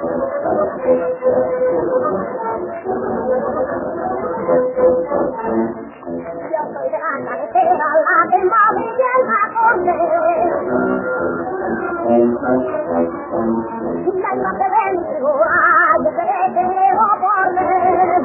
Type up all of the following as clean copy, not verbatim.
soy de la carretera, la que más me llena con la imagen de mi figura, yo seré que llevo por ver.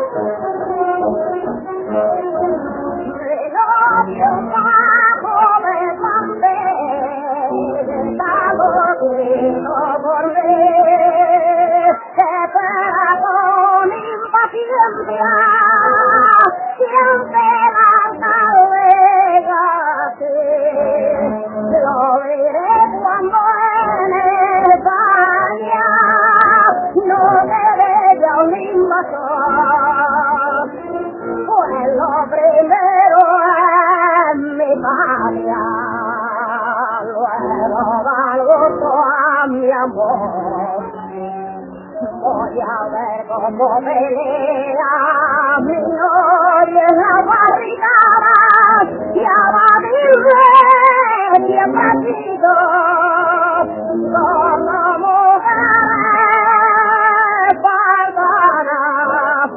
Yo bajo de papel, estado tuyo por ver. Espera con impaciencia, siempre la navegaste. Lo veré cuando en España no te vea un invasor. Pues lo primero es mi patria, luego valgo a mi amor. Voy a ver cómo pelea mi noche en la barricada y a batirme siempre ha sido como mujer pagana.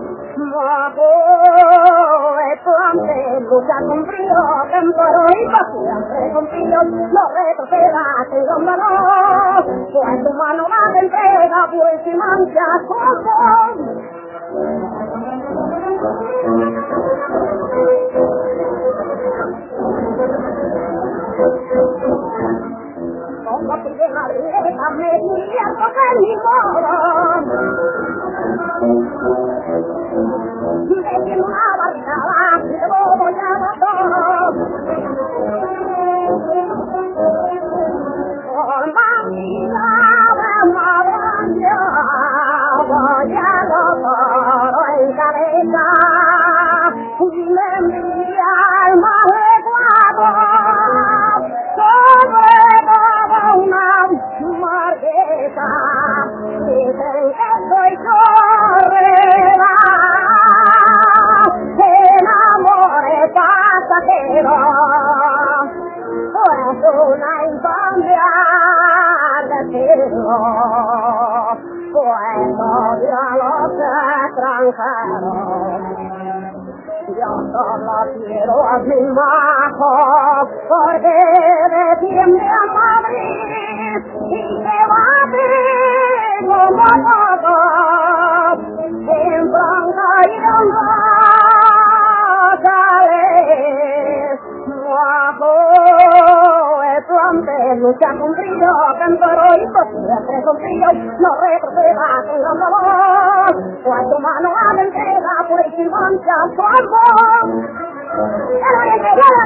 Luchar con frío, temporal y siempre con frío, no retrocedas en los manos, pues tu mano va de entrega, pues si manchas como. Como si de Madrid me diría porque ni modo. Me tiene una barricada, te voy a matar. Por mamita de madrilla, voy a todo en cabeza. Y me envía el más adecuado, sobre todo una marquesa. Dicen que soy correda, pues una infamia decirlo, pues odio a los extranjeros. Yo solo quiero a mi majo, porque defiende a Madrid y que va a vivir como todos, sin bronca y honor. Lucha con frío, cántaro y siempre con frío, no retrocedas en la labor, pues tu mano a la entrega, pues si mancha tu amor.